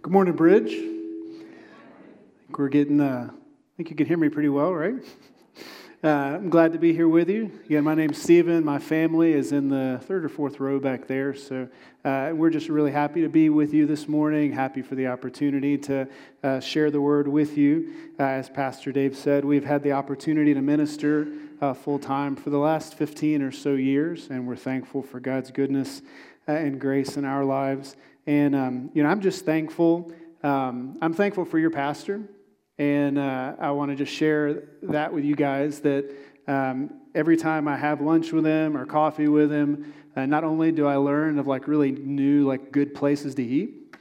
Good morning, Bridge. We're getting, I think you can hear me pretty well, right? I'm glad to be here with you. Again, my name's Stephen. My family is in the third or fourth row back there. So we're just really happy to be with you this morning, happy for the opportunity to share the word with you. As Pastor Dave said, we've had the opportunity to minister full-time for the last 15 or so years, and we're thankful for God's goodness and grace in our lives. And, I'm just thankful. I'm thankful for your pastor. And I want to just share that with you guys, that every time I have lunch with him or coffee with him, not only do I learn of really new, good places to eat,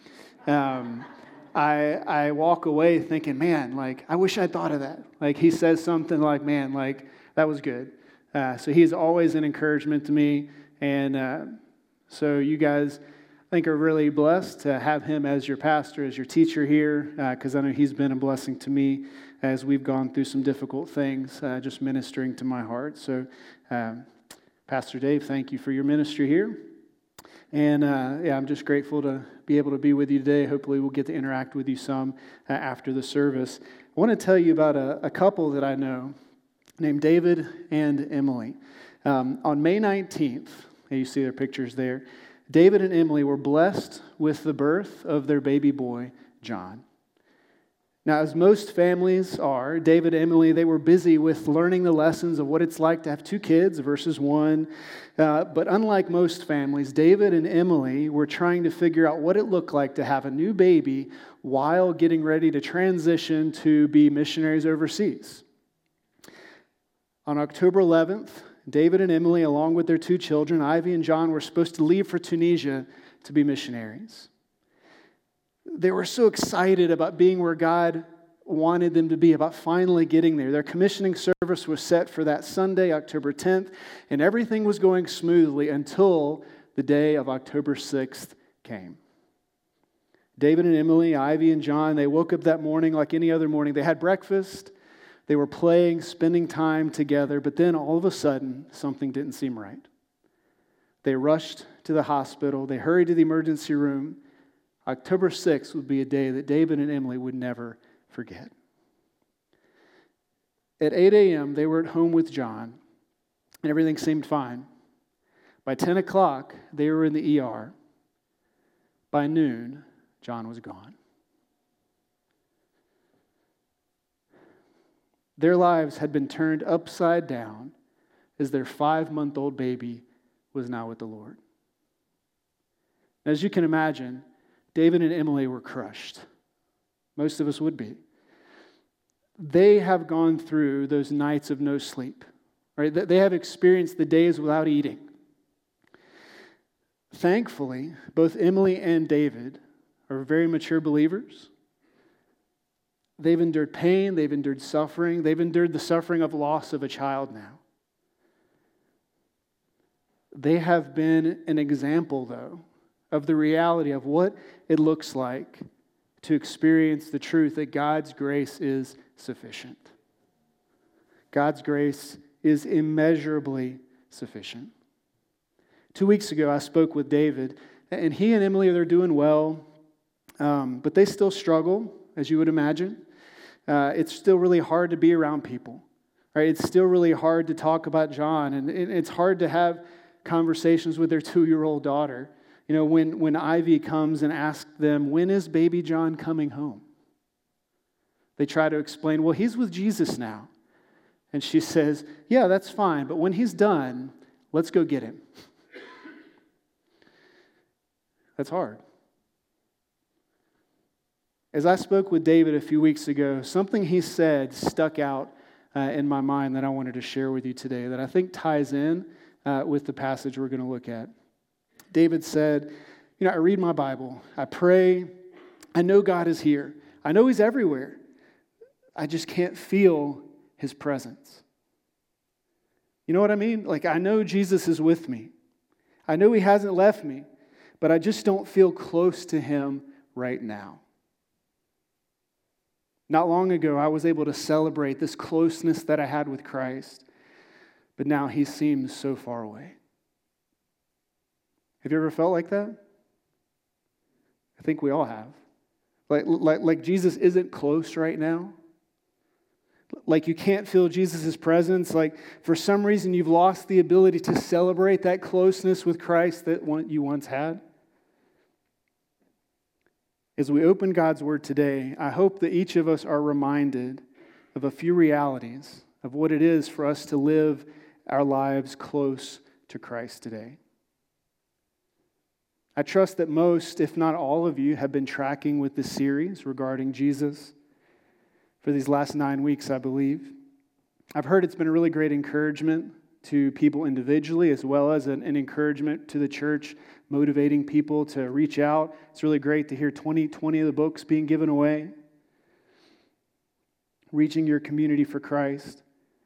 I walk away thinking, man, I wish I'd thought of that. He says something man, that was good. So he's always an encouragement to me. And so you guys, I think, are really blessed to have him as your pastor, as your teacher here, because I know he's been a blessing to me as we've gone through some difficult things, just ministering to my heart. So, Pastor Dave, thank you for your ministry here. And, I'm just grateful to be able to be with you today. Hopefully we'll get to interact with you some after the service. I want to tell you about a couple that I know named David and Emily. On May 19th, you see their pictures there, David and Emily were blessed with the birth of their baby boy, John. Now, as most families are, David and Emily, they were busy with learning the lessons of what it's like to have two kids versus one. But unlike most families, David and Emily were trying to figure out what it looked like to have a new baby while getting ready to transition to be missionaries overseas. On October 11th, David and Emily, along with their two children, Ivy and John, were supposed to leave for Tunisia to be missionaries. They were so excited about being where God wanted them to be, about finally getting there. Their commissioning service was set for that Sunday, October 10th, and everything was going smoothly until the day of October 6th came. David and Emily, Ivy and John, they woke up that morning like any other morning. They had breakfast. They were playing, spending time together, but then all of a sudden, something didn't seem right. They rushed to the hospital. They hurried to the emergency room. October 6th would be a day that David and Emily would never forget. At 8 a.m., they were at home with John, and everything seemed fine. By 10 o'clock, they were in the ER. By noon, John was gone. Their lives had been turned upside down as their 5-month-old baby was now with the Lord. As you can imagine, David and Emily were crushed. Most of us would be. They have gone through those nights of no sleep, right? They have experienced the days without eating. Thankfully, both Emily and David are very mature believers. They've endured pain, they've endured suffering, they've endured the suffering of loss of a child now. They have been an example, though, of the reality of what it looks like to experience the truth that God's grace is sufficient. God's grace is immeasurably sufficient. 2 weeks ago, I spoke with David, and he and Emily, they're doing well, but they still struggle, as you would imagine. It's still really hard to be around people, right? It's still really hard to talk about John, and it's hard to have conversations with their 2-year-old daughter. You know, when Ivy comes and asks them, when is baby John coming home? They try to explain, well, he's with Jesus now. And she says, yeah, that's fine, but when he's done, let's go get him. That's hard. As I spoke with David a few weeks ago, something he said stuck out in my mind that I wanted to share with you today that I think ties in with the passage we're going to look at. David said, I read my Bible, I pray, I know God is here. I know he's everywhere. I just can't feel his presence. You know what I mean? I know Jesus is with me. I know he hasn't left me, but I just don't feel close to him right now. Not long ago, I was able to celebrate this closeness that I had with Christ, but now he seems so far away. Have you ever felt like that? I think we all have. Like Jesus isn't close right now. Like you can't feel Jesus' presence. Like for some reason you've lost the ability to celebrate that closeness with Christ that you once had. As we open God's Word today, I hope that each of us are reminded of a few realities of what it is for us to live our lives close to Christ today. I trust that most, if not all of you, have been tracking with this series regarding Jesus for these last 9 weeks, I believe. I've heard it's been a really great encouragement to people individually as well as an encouragement to the church, motivating people to reach out. It's really great to hear 20 of the books being given away, reaching your community for Christ.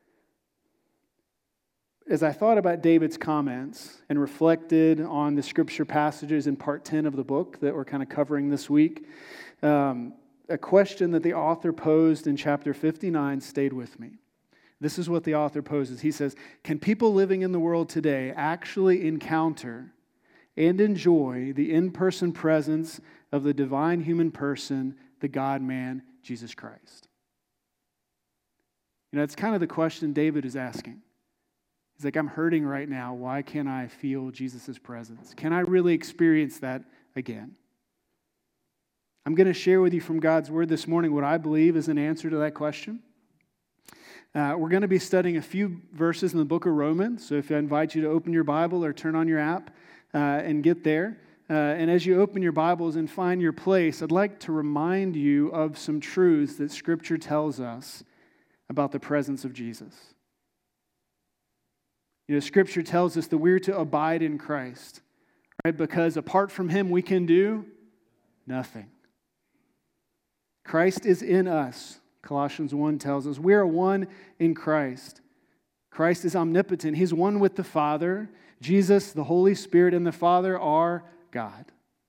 As I thought about David's comments and reflected on the scripture passages in part 10 of the book that we're kind of covering this week, a question that the author posed in chapter 59 stayed with me. This is what the author poses. He says, can people living in the world today actually encounter and enjoy the in-person presence of the divine human person, the God-man, Jesus Christ? You know, it's kind of the question David is asking. He's like, I'm hurting right now. Why can't I feel Jesus' presence? Can I really experience that again? I'm going to share with you from God's Word this morning what I believe is an answer to that question. We're going to be studying a few verses in the book of Romans. So if I invite you to open your Bible or turn on your app and get there. And as you open your Bibles and find your place, I'd like to remind you of some truths that Scripture tells us about the presence of Jesus. You know, Scripture tells us that we're to abide in Christ, right? Because apart from Him, we can do nothing. Christ is in us. Colossians 1 tells us we are one in Christ. Christ is omnipotent. He's one with the Father. Jesus, the Holy Spirit, and the Father are God.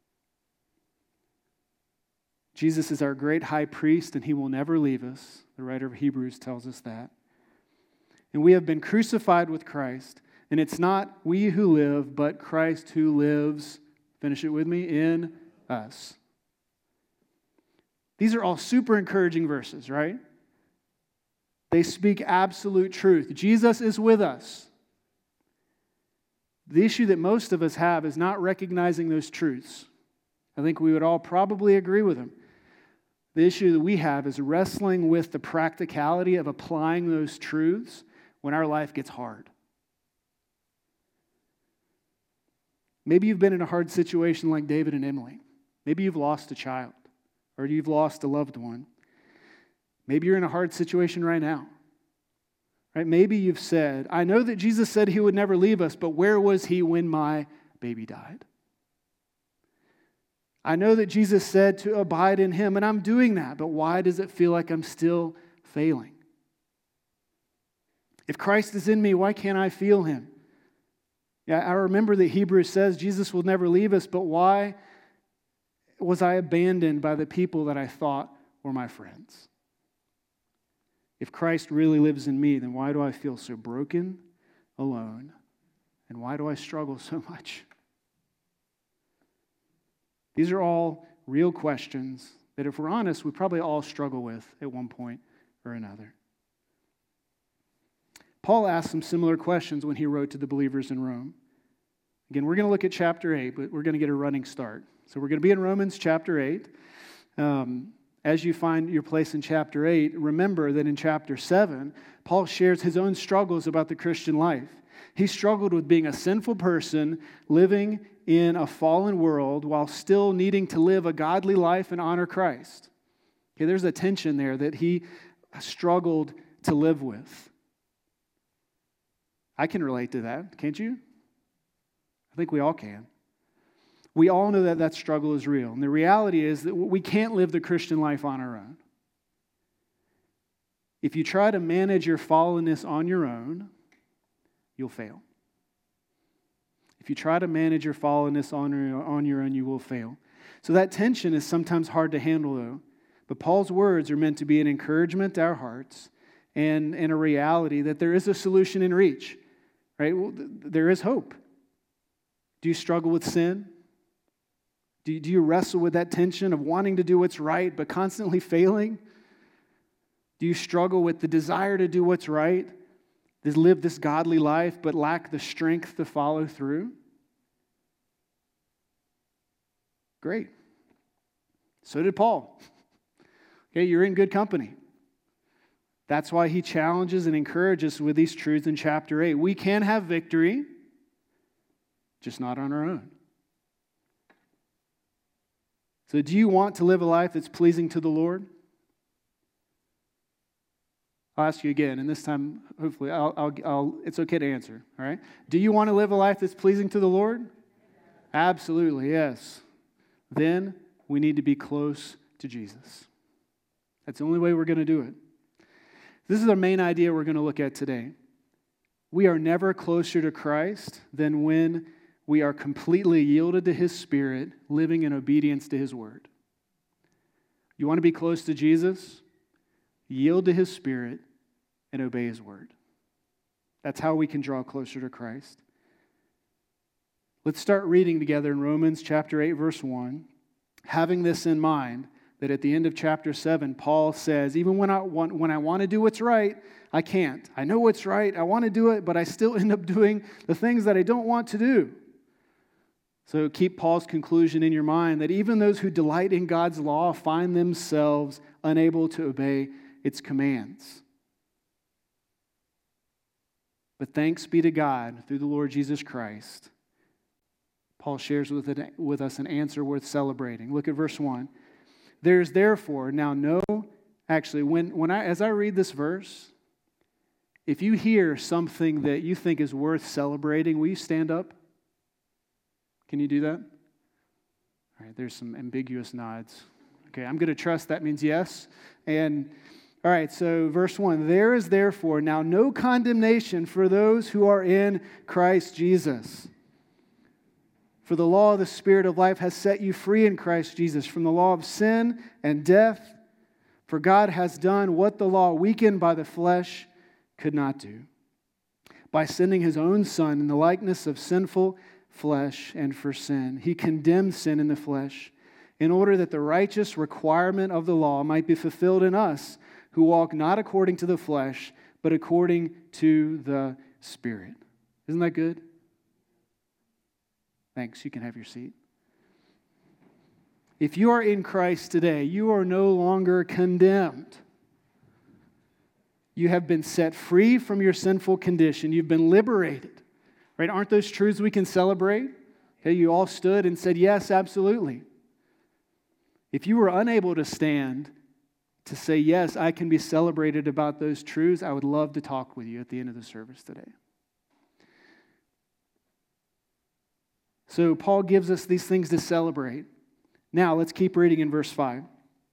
Jesus is our great high priest, and He will never leave us. The writer of Hebrews tells us that. And we have been crucified with Christ, and it's not we who live, but Christ who lives, finish it with me, in us. These are all super encouraging verses, right? They speak absolute truth. Jesus is with us. The issue that most of us have is not recognizing those truths. I think we would all probably agree with them. The issue that we have is wrestling with the practicality of applying those truths when our life gets hard. Maybe you've been in a hard situation like David and Emily. Maybe you've lost a child. Or you've lost a loved one. Maybe you're in a hard situation right now. Right? Maybe you've said, I know that Jesus said He would never leave us, but where was He when my baby died? I know that Jesus said to abide in Him, and I'm doing that, but why does it feel like I'm still failing? If Christ is in me, why can't I feel Him? Yeah, I remember that Hebrews says Jesus will never leave us, but why was I abandoned by the people that I thought were my friends? If Christ really lives in me, then why do I feel so broken, alone, and why do I struggle so much? These are all real questions that, if we're honest, we probably all struggle with at one point or another. Paul asked some similar questions when he wrote to the believers in Rome. Again, we're going to look at chapter 8, but we're going to get a running start. So we're going to be in Romans chapter 8. As you find your place in chapter 8, remember that in chapter 7, Paul shares his own struggles about the Christian life. He struggled with being a sinful person, living in a fallen world, while still needing to live a godly life and honor Christ. Okay, there's a tension there that he struggled to live with. I can relate to that, can't you? I think we all can. We all know that that struggle is real. And the reality is that we can't live the Christian life on our own. If you try to manage your fallenness on your own, you'll fail. If you try to manage your fallenness on your own, you will fail. So that tension is sometimes hard to handle, though. But Paul's words are meant to be an encouragement to our hearts and a reality that there is a solution in reach. Right? Well, there is hope. Do you struggle with sin? Do you wrestle with that tension of wanting to do what's right but constantly failing? Do you struggle with the desire to do what's right, to live this godly life but lack the strength to follow through? Great. So did Paul. Okay, you're in good company. That's why he challenges and encourages with these truths in chapter 8. We can have victory, just not on our own. So do you want to live a life that's pleasing to the Lord? I'll ask you again, and this time, hopefully, it's okay to answer, all right? Do you want to live a life that's pleasing to the Lord? Absolutely, yes. Then we need to be close to Jesus. That's the only way we're going to do it. This is our main idea we're going to look at today. We are never closer to Christ than when we are completely yielded to His Spirit, living in obedience to His Word. You want to be close to Jesus? Yield to His Spirit and obey His Word. That's how we can draw closer to Christ. Let's start reading together in Romans chapter 8, verse 1. Having this in mind, that at the end of chapter 7, Paul says, even when I want to do what's right, I can't. I know what's right, I want to do it, but I still end up doing the things that I don't want to do. So keep Paul's conclusion in your mind that even those who delight in God's law find themselves unable to obey its commands. But thanks be to God through the Lord Jesus Christ. Paul shares with us an answer worth celebrating. Look at verse 1. There is therefore now no, actually, as I read this verse, if you hear something that you think is worth celebrating, will you stand up? Can you do that? All right, there's some ambiguous nods. Okay, I'm going to trust that means yes. And all right, so verse 1, there is therefore now no condemnation for those who are in Christ Jesus. For the law of the Spirit of life has set you free in Christ Jesus from the law of sin and death. For God has done what the law, weakened by the flesh, could not do, by sending His own Son in the likeness of sinful flesh and for sin. He condemned sin in the flesh in order that the righteous requirement of the law might be fulfilled in us who walk not according to the flesh, but according to the Spirit. Isn't that good? Thanks, you can have your seat. If you are in Christ today, you are no longer condemned. You have been set free from your sinful condition. You've been liberated. Right? Aren't those truths we can celebrate? Okay, you all stood and said, yes, absolutely. If you were unable to stand to say, yes, I can be celebrated about those truths, I would love to talk with you at the end of the service today. So Paul gives us these things to celebrate. Now, let's keep reading in verse 5.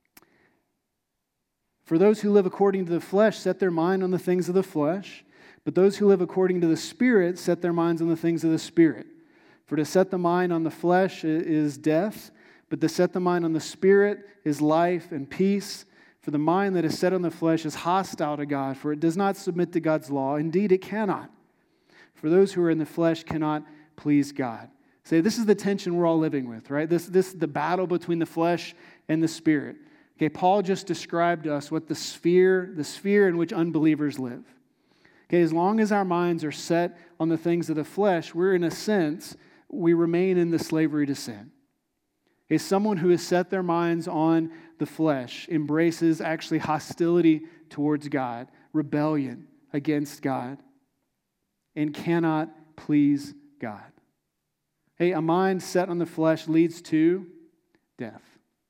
For those who live according to the flesh set their mind on the things of the flesh, but those who live according to the Spirit set their minds on the things of the Spirit. For to set the mind on the flesh is death, but to set the mind on the Spirit is life and peace. For the mind that is set on the flesh is hostile to God, for it does not submit to God's law. Indeed, it cannot. For those who are in the flesh cannot please God. Say, this is the tension we're all living with, right? This is the battle between the flesh and the Spirit. Okay, Paul just described to us what the sphere in which unbelievers live. Okay, as long as our minds are set on the things of the flesh, we're in a sense, we remain in the slavery to sin. Okay, someone who has set their minds on the flesh embraces actually hostility towards God, rebellion against God, and cannot please God. Hey, a mind set on the flesh leads to death.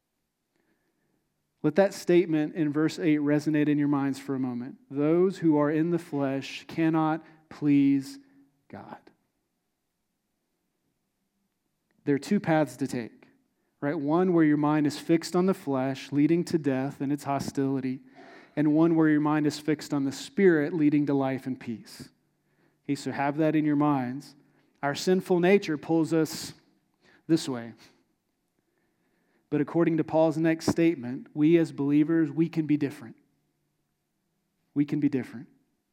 Let that statement in verse 8 resonate in your minds for a moment. Those who are in the flesh cannot please God. There are two paths to take, right? One where your mind is fixed on the flesh, leading to death and its hostility, and one where your mind is fixed on the Spirit, leading to life and peace. Okay, so have that in your minds. Our sinful nature pulls us this way. But according to Paul's next statement, we as believers, we can be different. We can be different.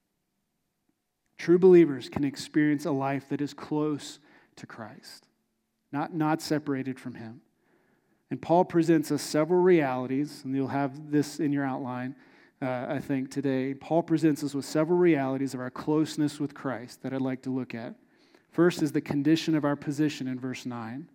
True believers can experience a life that is close to Christ, not separated from Him. And Paul presents us several realities, and you'll have this in your outline, I think, today. Paul presents us with several realities of our closeness with Christ that I'd like to look at. First is the condition of our position in verse 9.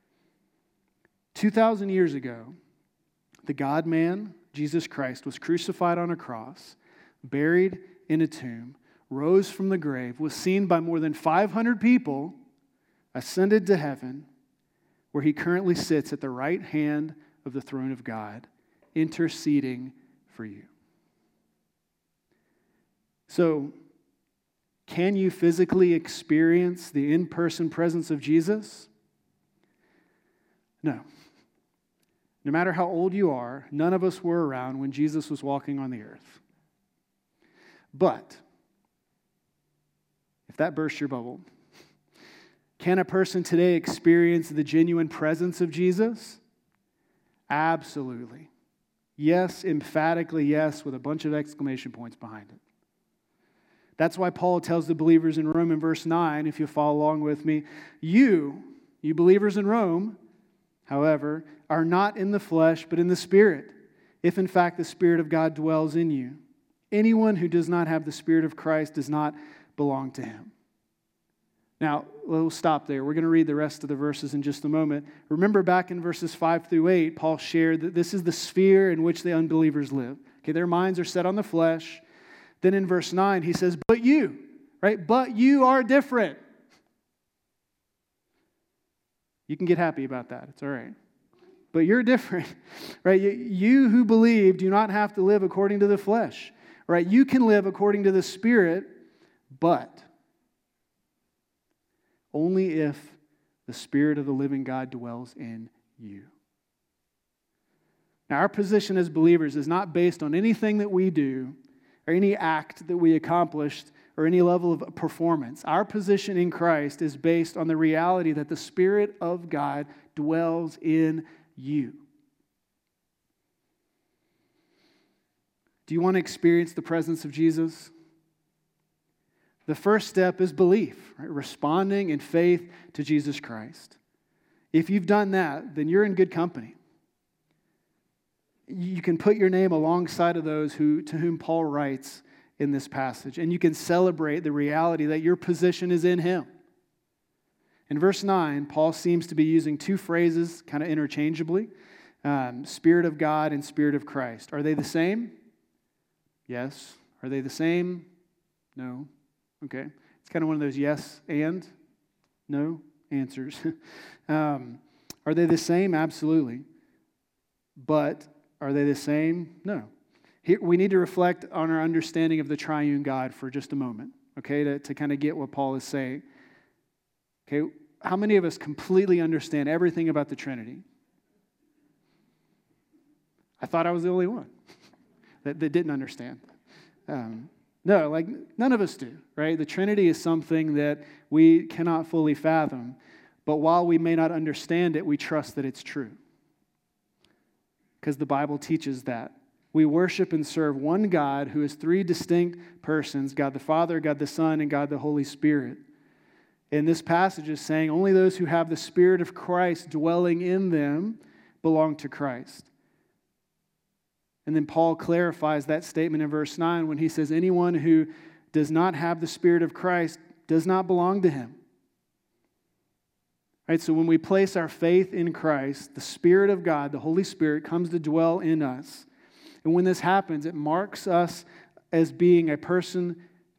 2,000 years ago, the God-man, Jesus Christ, was crucified on a cross, buried in a tomb, rose from the grave, was seen by more than 500 people, ascended to heaven, where he currently sits at the right hand of the throne of God, interceding for you. So, can you physically experience the in-person presence of Jesus? No. No matter how old you are, none of us were around when Jesus was walking on the earth. But, if that bursts your bubble, can a person today experience the genuine presence of Jesus? Absolutely. Yes, emphatically yes, with a bunch of exclamation points behind it. That's why Paul tells the believers in Rome in verse 9, if you follow along with me, you believers in Rome, however, are not in the flesh, but in the Spirit, if in fact the Spirit of God dwells in you. Anyone who does not have the Spirit of Christ does not belong to him. Now, we'll stop there. We're going to read the rest of the verses in just a moment. Remember back in verses 5 through 8, Paul shared that this is the sphere in which the unbelievers live. Okay, their minds are set on the flesh. Then in verse 9, he says, but you, right? But you are different. You can get happy about that. It's all right. But you're different, right? You who believe do not have to live according to the flesh, right? You can live according to the Spirit, but only if the Spirit of the living God dwells in you. Now, our position as believers is not based on anything that we do or any act that we accomplished or any level of performance. Our position in Christ is based on the reality that the Spirit of God dwells in you. Do you want to experience the presence of Jesus? The first step is belief, right? Responding in faith to Jesus Christ. If you've done that, then you're in good company. You can put your name alongside of those to whom Paul writes in this passage, and you can celebrate the reality that your position is in Him. In verse 9, Paul seems to be using two phrases kind of interchangeably, Spirit of God and Spirit of Christ. Are they the same? Yes. Are they the same? No. Okay. It's kind of one of those yes and no answers. Are they the same? Absolutely. But are they the same? No. Here, we need to reflect on our understanding of the triune God for just a moment, okay, to kind of get what Paul is saying. Okay, how many of us completely understand everything about the Trinity? I thought I was the only one that didn't understand. No, like none of us do, right? The Trinity is something that we cannot fully fathom, but while we may not understand it, we trust that it's true. Because the Bible teaches that. We worship and serve one God who is three distinct persons, God the Father, God the Son, and God the Holy Spirit. And this passage is saying only those who have the Spirit of Christ dwelling in them belong to Christ. And then Paul clarifies that statement in verse 9 when he says, anyone who does not have the Spirit of Christ does not belong to Him. Right, so when we place our faith in Christ, the Spirit of God, the Holy Spirit, comes to dwell in us. And when this happens, it marks us as being a person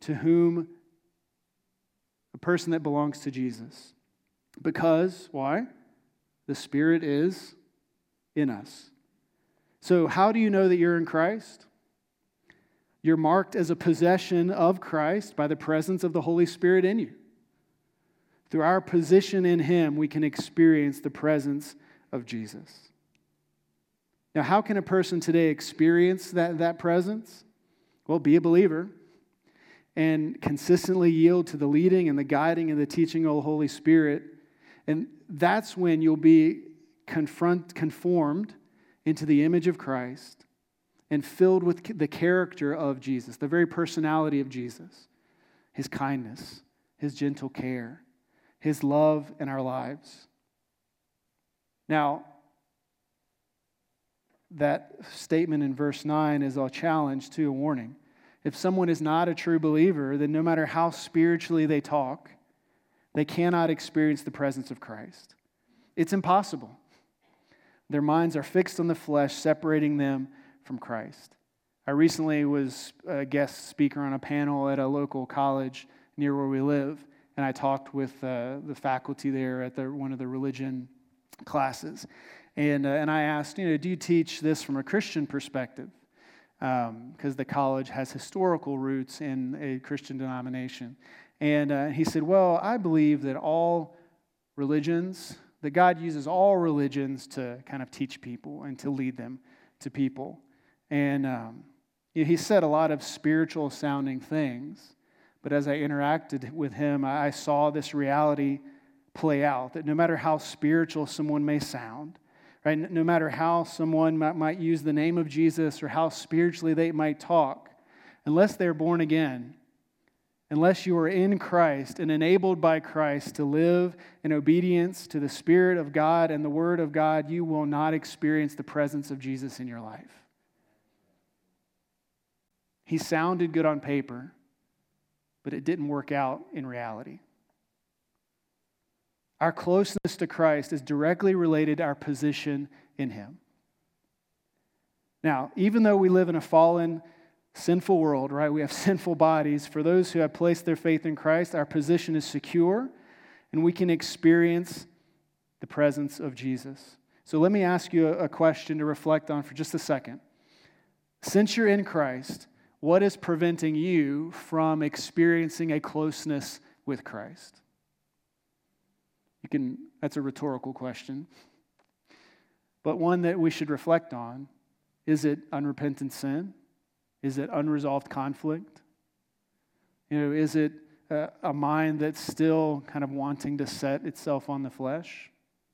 that belongs to Jesus. Because, why? The Spirit is in us. So how do you know that you're in Christ? You're marked as a possession of Christ by the presence of the Holy Spirit in you. Through our position in Him, we can experience the presence of Jesus. Now, how can a person today experience that presence? Well, be a believer and consistently yield to the leading and the guiding and the teaching of the Holy Spirit. And that's when you'll be conformed into the image of Christ and filled with the character of Jesus, the very personality of Jesus, His kindness, His gentle care, His love in our lives. Now, that statement in verse 9 is a challenge to a warning. If someone is not a true believer, then no matter how spiritually they talk, they cannot experience the presence of Christ. It's impossible. Their minds are fixed on the flesh, separating them from Christ. I recently was a guest speaker on a panel at a local college near where we live, and I talked with the faculty there at one of the religion classes. And I asked, do you teach this from a Christian perspective? Because the college has historical roots in a Christian denomination. And he said, well, I believe that that God uses all religions to kind of teach people and to lead them to people. And he said a lot of spiritual sounding things, but as I interacted with him, I saw this reality play out, that no matter how spiritual someone may sound, right, no matter how someone might use the name of Jesus or how spiritually they might talk, unless they're born again, unless you are in Christ and enabled by Christ to live in obedience to the Spirit of God and the Word of God, you will not experience the presence of Jesus in your life. He sounded good on paper, but it didn't work out in reality. Our closeness to Christ is directly related to our position in Him. Now, even though we live in a fallen, sinful world, right? We have sinful bodies. For those who have placed their faith in Christ, our position is secure, and we can experience the presence of Jesus. So let me ask you a question to reflect on for just a second. Since you're in Christ, what is preventing you from experiencing a closeness with Christ? That's a rhetorical question, but one that we should reflect on. Is it unrepentant sin? Is it unresolved conflict? Is it a mind that's still kind of wanting to set itself on the flesh?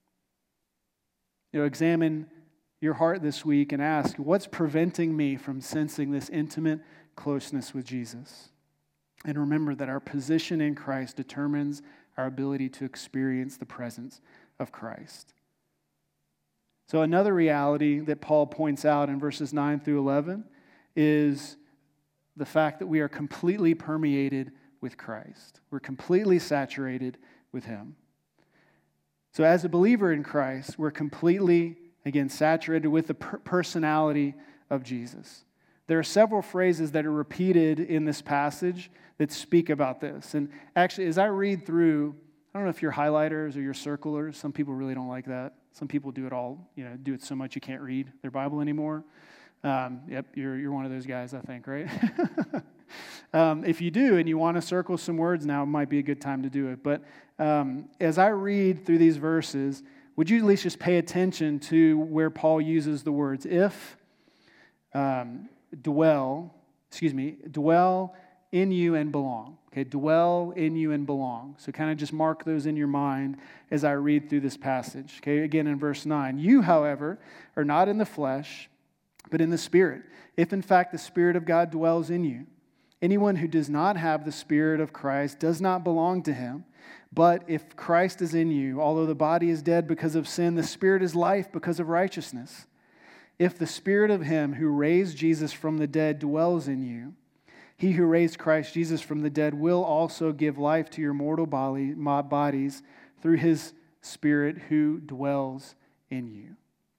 Examine your heart this week and ask, what's preventing me from sensing this intimate closeness with Jesus? And remember that our position in Christ determines our ability to experience the presence of Christ. So another reality that Paul points out in verses 9 through 11 is the fact that we are completely permeated with Christ. We're completely saturated with Him. So as a believer in Christ, we're completely, again, saturated with the personality of Jesus. There are several phrases that are repeated in this passage that speak about this. And actually, as I read through, I don't know if you're highlighters or you're circlers. Some people really don't like that. Some people do it all, do it so much you can't read their Bible anymore. Yep, you're one of those guys, I think, right? If you do and you want to circle some words now, it might be a good time to do it. But as I read through these verses, would you at least just pay attention to where Paul uses the words if, dwell in you and belong. Okay, dwell in you and belong. So kind of just mark those in your mind as I read through this passage. Okay, again in verse 9. You, however, are not in the flesh, but in the Spirit, if in fact the Spirit of God dwells in you. Anyone who does not have the Spirit of Christ does not belong to Him. But if Christ is in you, although the body is dead because of sin, the Spirit is life because of righteousness. If the Spirit of Him who raised Jesus from the dead dwells in you, He who raised Christ Jesus from the dead will also give life to your mortal bodies through His Spirit who dwells in you.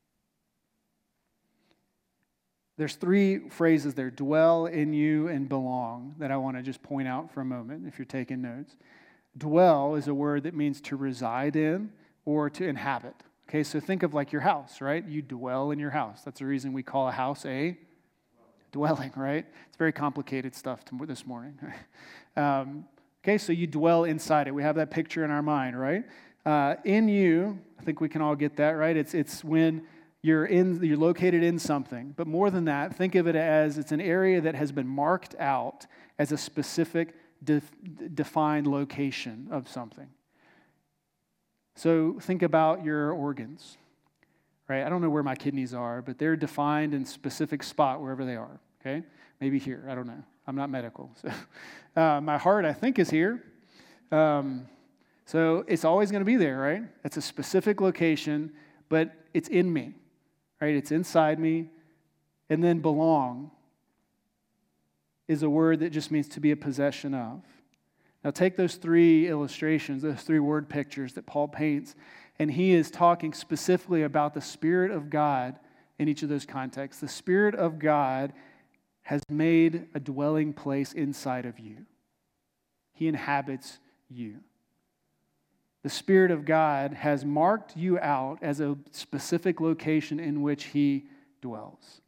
There's three phrases there, dwell in you and belong, that I want to just point out for a moment if you're taking notes. Dwell is a word that means to reside in or to inhabit. Okay, so think of like your house, right? You dwell in your house. That's the reason we call a house a dwelling, right? It's very complicated stuff this morning. Okay, so you dwell inside it. We have that picture in our mind, right? In you, I think we can all get that, right? It's when you're located in something. But more than that, think of it as it's an area that has been marked out as a specific defined location of something. So think about your organs, right? I don't know where my kidneys are, but they're defined in a specific spot wherever they are, okay? Maybe here, I don't know. I'm not medical. So, my heart, I think, is here. So it's always going to be there, right? It's a specific location, but it's in me, right? It's inside me. And then belong is a word that just means to be a possession of. Now take those three illustrations, those three word pictures that Paul paints, and he is talking specifically about the Spirit of God in each of those contexts. The Spirit of God has made a dwelling place inside of you. He inhabits you. The Spirit of God has marked you out as a specific location in which He dwells.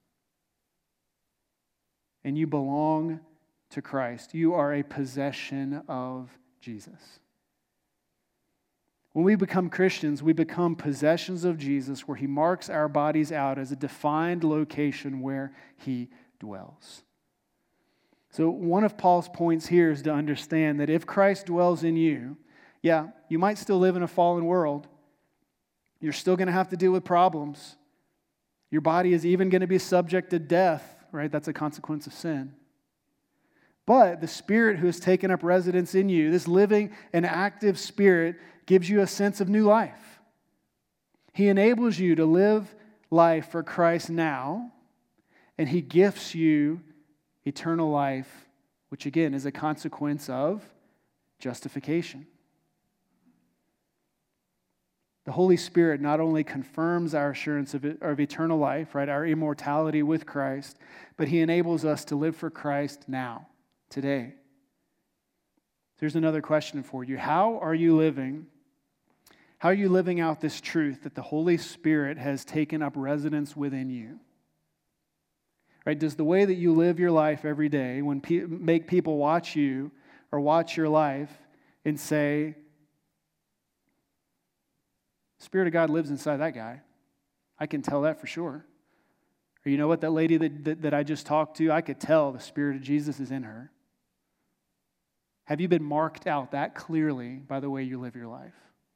And you belong to Christ. You are a possession of Jesus. When we become Christians, we become possessions of Jesus, where He marks our bodies out as a defined location where He dwells. So one of Paul's points here is to understand that if Christ dwells in you, yeah, you might still live in a fallen world. You're still going to have to deal with problems. Your body is even going to be subject to death, right? That's a consequence of sin. But the Spirit who has taken up residence in you, this living and active Spirit, gives you a sense of new life. He enables you to live life for Christ now, and He gifts you eternal life, which again is a consequence of justification. The Holy Spirit not only confirms our assurance of eternal life, right, our immortality with Christ, but He enables us to live for Christ now, today. Here's another question for you. How are you living out this truth that the Holy Spirit has taken up residence within you? Right? Does the way that you live your life every day, make people watch you or watch your life and say, the Spirit of God lives inside that guy. I can tell that for sure. Or you know what, that lady that I just talked to, I could tell the Spirit of Jesus is in her. Have you been marked out that clearly by the way you live your life?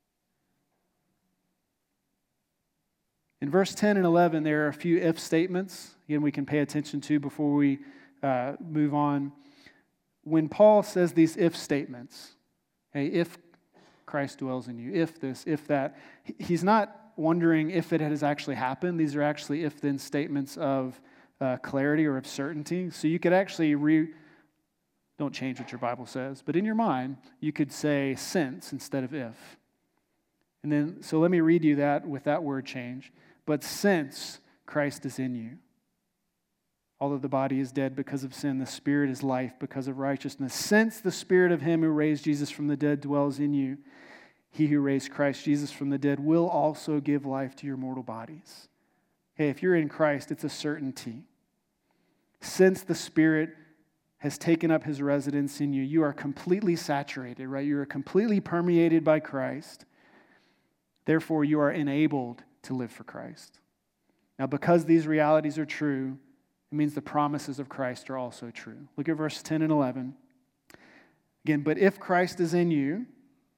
In verse 10 and 11, there are a few if statements, again, we can pay attention to before we move on. When Paul says these if statements, okay, if Christ dwells in you, if this, if that, he's not wondering if it has actually happened. These are actually if-then statements of clarity or of certainty. So you could actually don't change what your Bible says, but in your mind, you could say since instead of if. And then, so let me read you that with that word change. But since Christ is in you, although the body is dead because of sin, the Spirit is life because of righteousness. Since the Spirit of Him who raised Jesus from the dead dwells in you, He who raised Christ Jesus from the dead will also give life to your mortal bodies. Hey, if you're in Christ, it's a certainty. Since the Spirit has taken up His residence in you, you are completely saturated, right? You are completely permeated by Christ. Therefore, you are enabled to live for Christ. Now, because these realities are true, it means the promises of Christ are also true. Look at verse 10 and 11. Again, but if Christ is in you,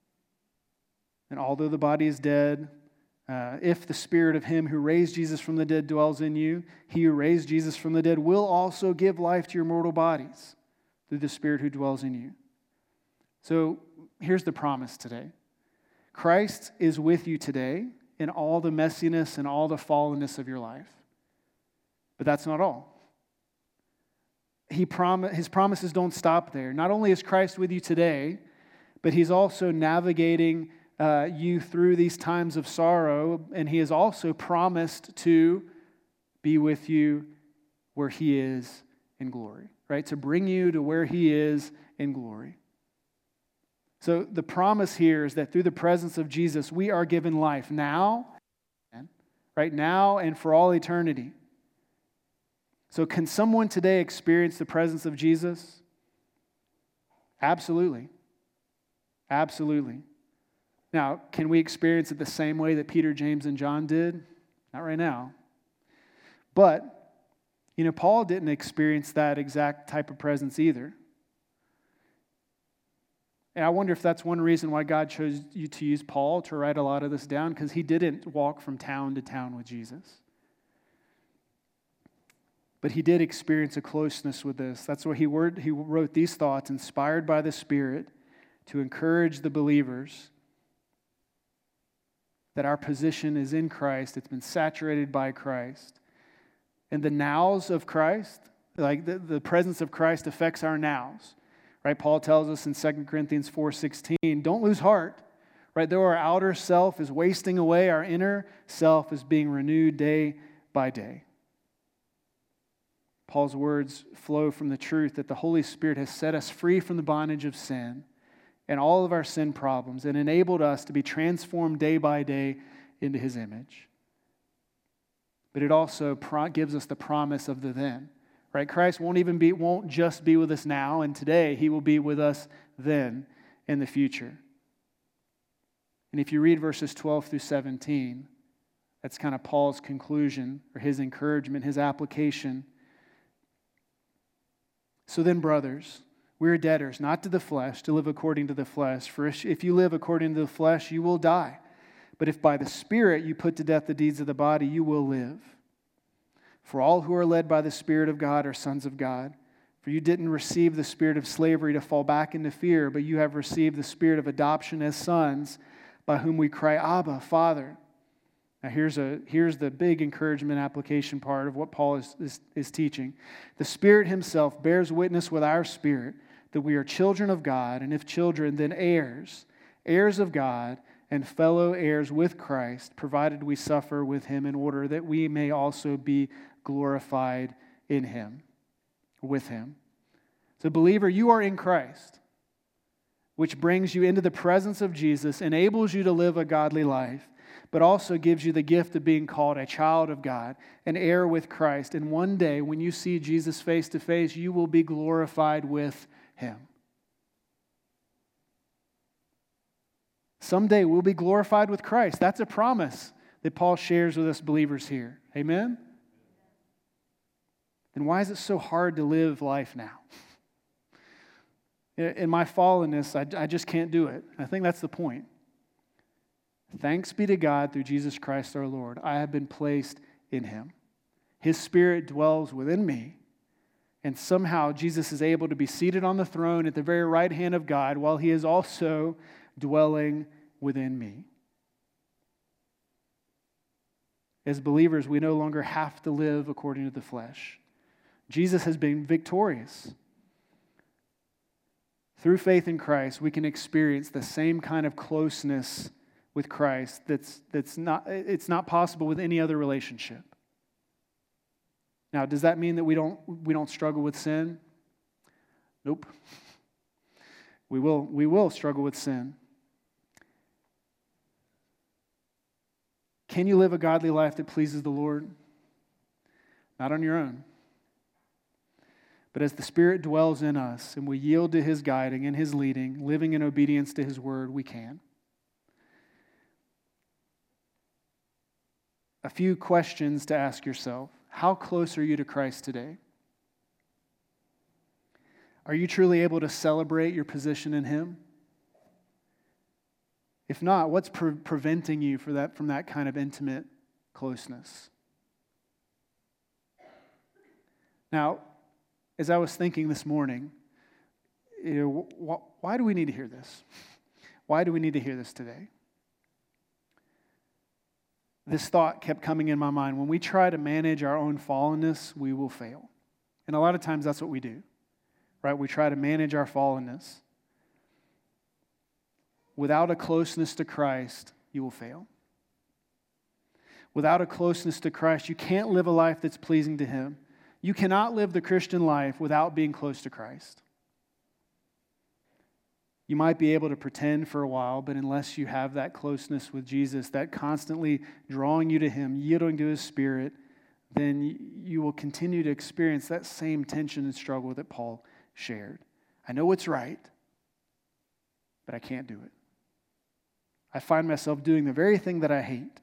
and although the body is dead, if the Spirit of Him who raised Jesus from the dead dwells in you, He who raised Jesus from the dead will also give life to your mortal bodies through the Spirit who dwells in you. So here's the promise today. Christ is with you today in all the messiness and all the fallenness of your life. But that's not all. His promises don't stop there. Not only is Christ with you today, but He's also navigating you through these times of sorrow, and He has also promised to be with you where He is in glory, right? To bring you to where He is in glory. So the promise here is that through the presence of Jesus, we are given life now, right now and for all eternity. So can someone today experience the presence of Jesus? Absolutely. Absolutely. Now, can we experience it the same way that Peter, James, and John did? Not right now. But, Paul didn't experience that exact type of presence either. And I wonder if that's one reason why God chose you to use Paul to write a lot of this down, because he didn't walk from town to town with Jesus. But he did experience a closeness with this. That's why he wrote these thoughts, inspired by the Spirit, to encourage the believers that our position is in Christ. It's been saturated by Christ. And the nows of Christ, like the presence of Christ affects our nows. Right? Paul tells us in 2 Corinthians 4:16, don't lose heart. Right? Though our outer self is wasting away, our inner self is being renewed day by day. Paul's words flow from the truth that the Holy Spirit has set us free from the bondage of sin and all of our sin problems and enabled us to be transformed day by day into His image. But it also gives us the promise of the then. Right? Christ won't just be with us now and today. He will be with us then in the future. And if you read verses 12 through 17, that's kind of Paul's conclusion or his encouragement, his application. So then, brothers, we are debtors, not to the flesh, to live according to the flesh. For if you live according to the flesh, you will die. But if by the Spirit you put to death the deeds of the body, you will live. For all who are led by the Spirit of God are sons of God. For you didn't receive the spirit of slavery to fall back into fear, but you have received the spirit of adoption as sons, by whom we cry, Abba, Father. Now here's the big encouragement application part of what Paul is teaching. The Spirit Himself bears witness with our spirit that we are children of God, and if children, then heirs, heirs of God, and fellow heirs with Christ, provided we suffer with Him in order that we may also be glorified in Him, with Him. So believer, you are in Christ, which brings you into the presence of Jesus, enables you to live a godly life, but also gives you the gift of being called a child of God, an heir with Christ. And one day, when you see Jesus face to face, you will be glorified with Him. Someday we'll be glorified with Christ. That's a promise that Paul shares with us believers here. Amen? Then why is it so hard to live life now? In my fallenness, I just can't do it. I think that's the point. Thanks be to God through Jesus Christ our Lord. I have been placed in Him. His Spirit dwells within me. And somehow Jesus is able to be seated on the throne at the very right hand of God while He is also dwelling within me. As believers, we no longer have to live according to the flesh. Jesus has been victorious. Through faith in Christ, we can experience the same kind of closeness with Christ it's not possible with any other relationship. Now, does that mean that we don't struggle with sin? Nope. We will struggle with sin. Can you live a godly life that pleases the Lord? Not on your own. But as the Spirit dwells in us and we yield to His guiding and His leading, living in obedience to His word, we can. A few questions to ask yourself. How close are you to Christ today? Are you truly able to celebrate your position in Him? If not, what's preventing you from that kind of intimate closeness? Now, as I was thinking this morning, why do we need to hear this? Why do we need to hear this today? This thought kept coming in my mind. When we try to manage our own fallenness, we will fail. And a lot of times that's what we do, right? We try to manage our fallenness. Without a closeness to Christ, you will fail. Without a closeness to Christ, you can't live a life that's pleasing to Him. You cannot live the Christian life without being close to Christ. You might be able to pretend for a while, but unless you have that closeness with Jesus, that constantly drawing you to Him, yielding to His Spirit, then you will continue to experience that same tension and struggle that Paul shared. I know what's right, but I can't do it. I find myself doing the very thing that I hate.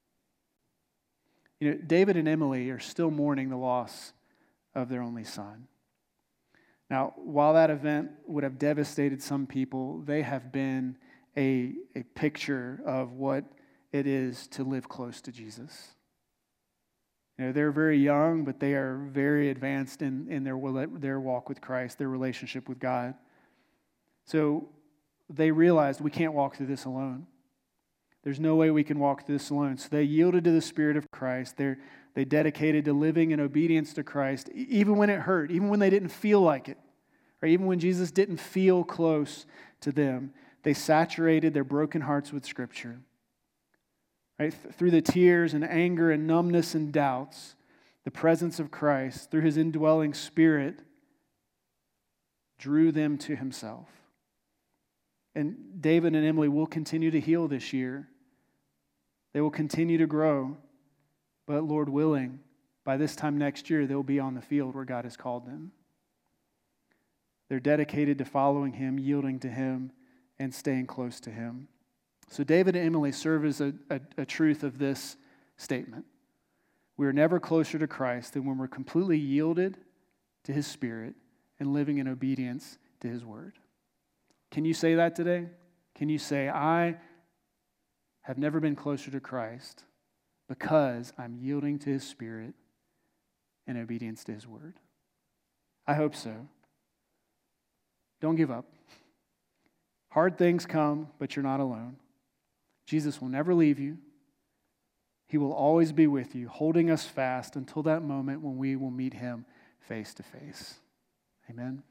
David and Emily are still mourning the loss of their only son. Now, while that event would have devastated some people, they have been a picture of what it is to live close to Jesus. They're very young, but they are very advanced in their walk with Christ, their relationship with God. So they realized we can't walk through this alone. There's no way we can walk through this alone. So they yielded to the Spirit of Christ. They dedicated to living in obedience to Christ, even when it hurt, even when they didn't feel like it, or even when Jesus didn't feel close to them. They saturated their broken hearts with Scripture. Right? Through the tears and anger and numbness and doubts, the presence of Christ, through His indwelling Spirit, drew them to Himself. And David and Emily will continue to heal this year. They will continue to grow. But Lord willing, by this time next year, they'll be on the field where God has called them. They're dedicated to following Him, yielding to Him, and staying close to Him. So David and Emily serve as a truth of this statement. We are never closer to Christ than when we're completely yielded to His Spirit and living in obedience to His Word. Can you say that today? Can you say, I have never been closer to Christ because I'm yielding to His Spirit and obedience to His Word? I hope so. Don't give up. Hard things come, but you're not alone. Jesus will never leave you. He will always be with you, holding us fast until that moment when we will meet Him face to face. Amen.